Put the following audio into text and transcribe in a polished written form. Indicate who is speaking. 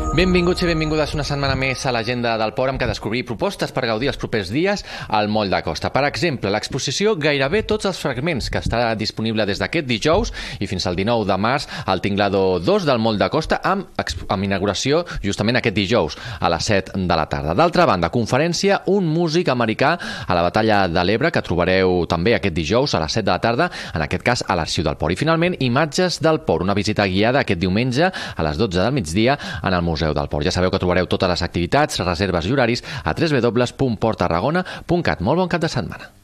Speaker 1: Benvinguts i benvingudes una setmana més a l'agenda del Port, amb què descobrir propostes per gaudir els propers dies al Moll de Costa. Per exemple, l'exposició Gairebé tots els fragments, que estarà disponible des d'aquest dijous i fins al 19 de març al Tinglado 2 del Moll de Costa, amb inauguració justament aquest dijous a les 7 de la tarda. D'altra banda, conferència Un músic americà a la Batalla de l'Ebre, que trobareu també aquest dijous a les 7 de la tarda, en aquest cas a l'Arxiu del Port. I finalment, Imatges del Port, una visita guiada aquest diumenge a les 12 del migdia en el Museu del Port. Ja sabeu que trobareu totes les activitats, reserves i horaris a www.porttarragona.cat. Molt bon cap de setmana.